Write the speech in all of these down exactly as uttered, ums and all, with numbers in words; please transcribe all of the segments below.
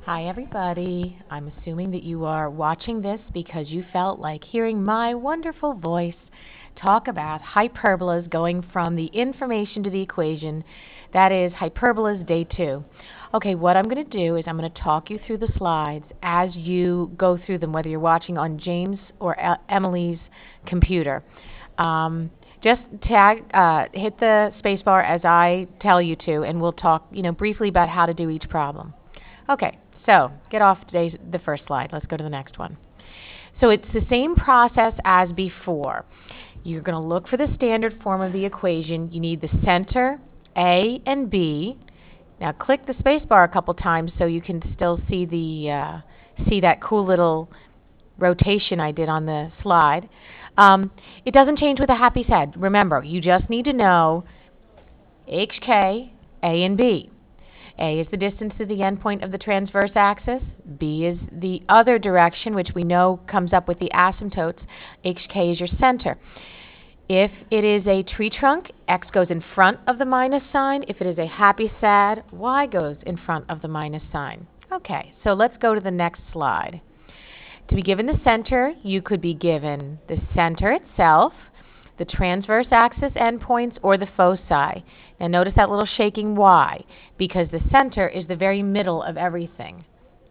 Hi everybody. I'm assuming that you are watching this because you felt like hearing my wonderful voice talk about hyperbolas going from the information to the equation. That is hyperbolas day two. Okay, what I'm going to do is I'm going to talk you through the slides as you go through them, whether you're watching on James or Emily's computer. Um, just tag, uh, hit the spacebar as I tell you to, and we'll talk, you know, briefly about how to do each problem. Okay. So, get off today's the first slide. Let's go to the next one. So it's the same process as before. You're going to look for the standard form of the equation. You need the center, A and B. Now click the space bar a couple times so you can still see the uh, see that cool little rotation I did on the slide. Um, it doesn't change with a happy sad. Remember, you just need to know H K, A and B. A is the distance to the endpoint of the transverse axis. B is the other direction, which we know comes up with the asymptotes. H K is your center. If it is a tree trunk, X goes in front of the minus sign. If it is a happy sad, Y goes in front of the minus sign. Okay, so let's go to the next slide. To be given the center, you could be given the center itself, the transverse axis endpoints, or the foci. Now notice that little shaking Y, because the center is the very middle of everything.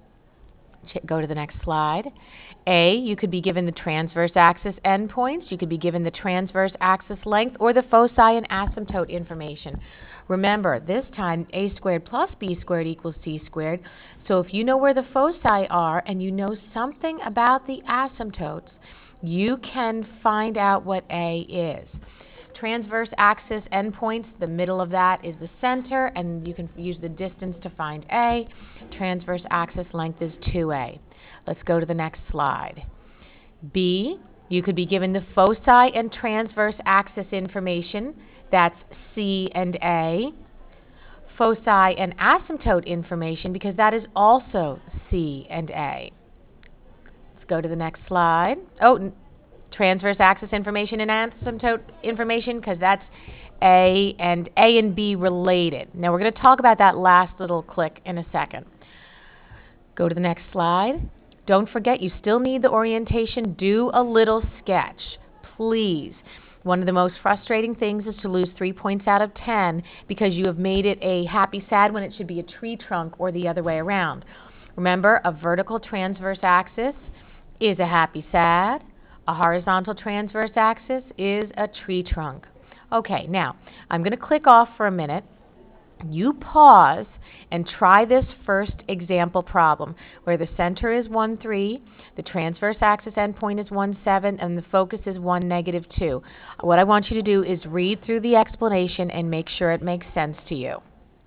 Go to the next slide. A, you could be given the transverse axis endpoints, you could be given the transverse axis length, or the foci and asymptote information. Remember, this time A squared plus B squared equals C squared, so if you know where the foci are and you know something about the asymptotes, you can find out what A is. Transverse axis endpoints, the middle of that is the center, and you can use the distance to find A. Transverse axis length is two A. Let's go to the next slide. B, you could be given the foci and transverse axis information. That's C and A. Foci and asymptote information, because that is also C and A. Let's go to the next slide. Oh, transverse axis information and asymptote information, because that's A and A and B related. Now we're going to talk about that last little click in a second. Go to the next slide. Don't forget, you still need the orientation. Do a little sketch, please. One of the most frustrating things is to lose three points out of ten because you have made it a happy sad when it should be a tree trunk or the other way around. Remember, a vertical transverse axis is a happy sad. A horizontal transverse axis is a tree trunk. Okay, now, I'm going to click off for a minute. You pause and try this first example problem where the center is one, three, the transverse axis endpoint is one, seven, and the focus is one, negative two. What I want you to do is read through the explanation and make sure it makes sense to you.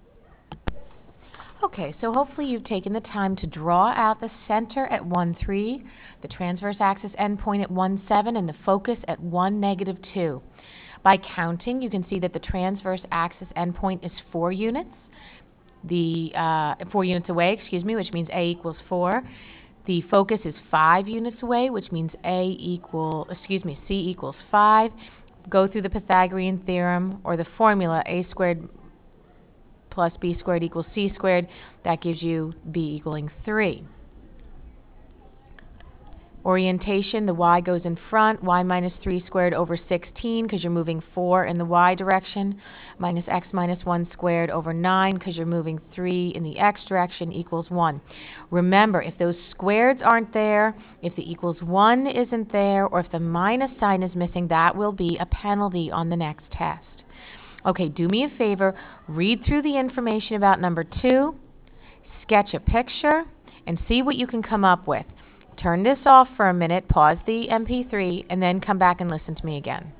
Okay, so hopefully you've taken the time to draw out the center at one, three, the transverse axis endpoint at one, seven, and the focus at one, negative two. By counting, you can see that the transverse axis endpoint is four units. The uh, four units away, excuse me, which means A equals four. The focus is five units away, which means A equal, excuse me, C equals five. Go through the Pythagorean theorem or the formula A squared plus B squared equals C squared. That gives you B equaling three. Orientation, the Y goes in front, Y minus three squared over sixteen because you're moving four in the Y direction, minus X minus one squared over nine because you're moving three in the X direction equals one. Remember, if those squareds aren't there, if the equals one isn't there, or if the minus sign is missing, that will be a penalty on the next test. Okay, do me a favor, read through the information about number two, sketch a picture, and see what you can come up with. Turn this off for a minute, pause the M P three, and then come back and listen to me again.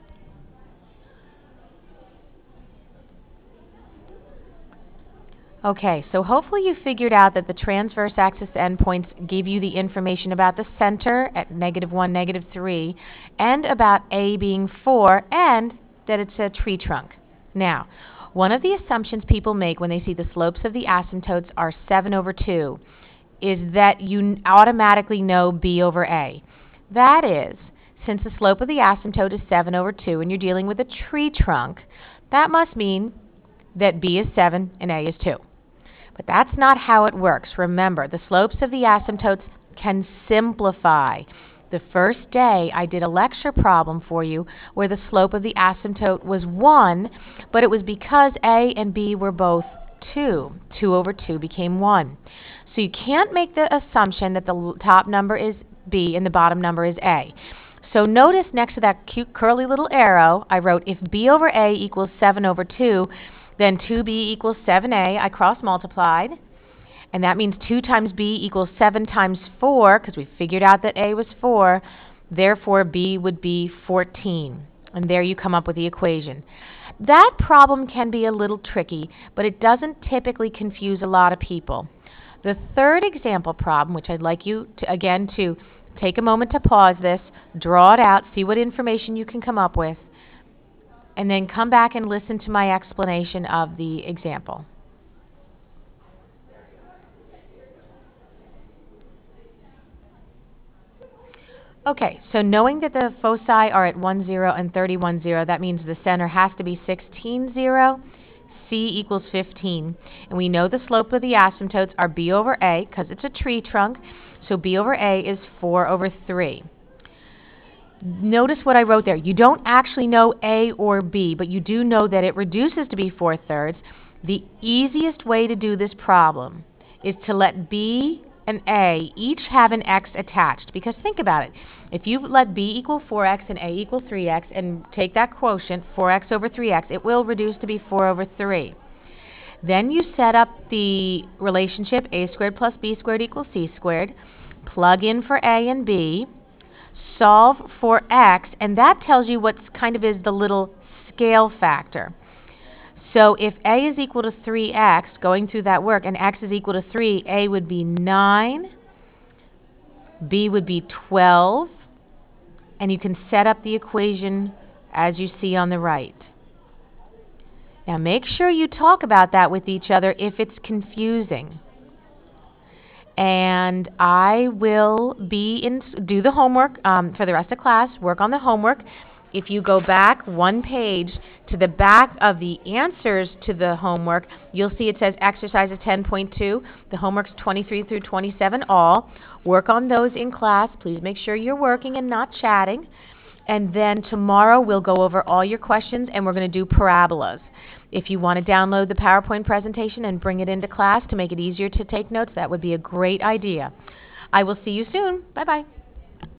Okay, so hopefully you figured out that the transverse axis endpoints give you the information about the center at negative one, negative three, and about A being four, and that it's a tree trunk. Now, one of the assumptions people make when they see the slopes of the asymptotes are seven over two. Is that you automatically know B over A. That is, since the slope of the asymptote is seven over two and you're dealing with a tree trunk, that must mean that B is seven and A is two. But that's not how it works. Remember, the slopes of the asymptotes can simplify. The first day I did a lecture problem for you where the slope of the asymptote was one, but it was because A and B were both two. two over two became one. So you can't make the assumption that the top number is B and the bottom number is A. So notice next to that cute curly little arrow, I wrote if B over A equals seven over two, then two B equals seven A. I cross-multiplied. And that means two times B equals seven times four, because we figured out that A was four. Therefore, B would be fourteen. And there you come up with the equation. That problem can be a little tricky, but it doesn't typically confuse a lot of people. The third example problem, which I'd like you to, again, to take a moment to pause this, draw it out, see what information you can come up with, and then come back and listen to my explanation of the example. Okay, so knowing that the foci are at one, zero, and thirty-one, zero, that means the center has to be sixteen, zero. C equals fifteen. And we know the slope of the asymptotes are B over A, because it's a tree trunk, so B over A is four over three. Notice what I wrote there. You don't actually know A or B, but you do know that it reduces to be four thirds. The easiest way to do this problem is to let B and A each have an x attached, because think about it. If you let B equal four x and A equal three x and take that quotient, four x over three x, it will reduce to be four over three. Then you set up the relationship A squared plus B squared equals C squared, plug in for A and B, solve for x, and that tells you what kind of is the little scale factor. So if A is equal to three x, going through that work, and x is equal to three, A would be nine, B would be twelve, and you can set up the equation as you see on the right. Now make sure you talk about that with each other if it's confusing. And I will be in, do the homework um, for the rest of class, work on the homework. If you go back one page to the back of the answers to the homework, you'll see it says exercises ten point two. The homework's twenty-three through twenty-seven all. Work on those in class. Please make sure you're working and not chatting. And then tomorrow we'll go over all your questions and we're going to do parabolas. If you want to download the PowerPoint presentation and bring it into class to make it easier to take notes, that would be a great idea. I will see you soon. Bye-bye.